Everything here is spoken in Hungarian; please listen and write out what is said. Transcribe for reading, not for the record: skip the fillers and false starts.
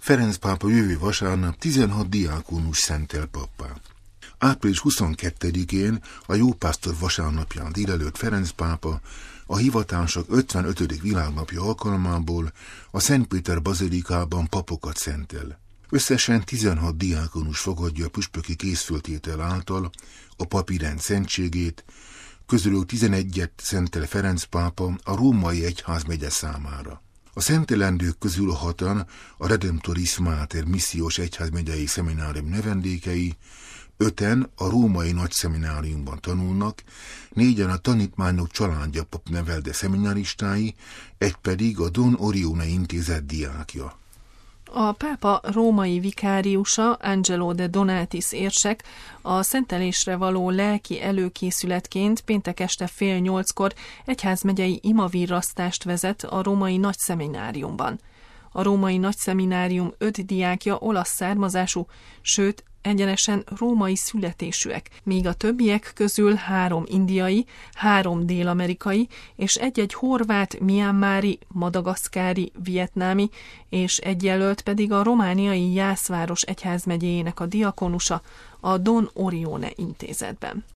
Ferenc pápa jövő vasárnap 16 diákonus szentel pappá. Április 22-én, a Jópásztor vasárnapján délelőtt Ferenc pápa a hivatások 55. világnapja alkalmából a Szent Péter bazilikában papokat szentel. Összesen 16 diákonus fogadja a püspöki készföltétel által a papi rend szentségét, közülük 11-et szentel Ferenc pápa a római egyházmegye számára. A szentelendők közül 6-an a Redemptoris Mater missziós egyházmegyei szeminárium növendékei, 5-en a római nagyszemináriumban tanulnak, 4-en a tanítmányok családja papnevelde szeminaristái, egy pedig a Don Orione intézet diákja. A pápa római vikáriusa, Angelo de Donatis érsek, a szentelésre való lelki előkészületként péntek este 7:30 egyházmegyei imavirrasztást vezet a római nagyszemináriumban. A római nagyszeminárium 5 diákja olasz származású, sőt, egyenesen római születésűek, míg a többiek közül 3 indiai, 3 dél-amerikai és egy horvát, mianmári, madagaszkári, vietnámi és egy jelölt pedig a romániai Jászváros egyházmegyéjének a diakonusa a Don Orione intézetben.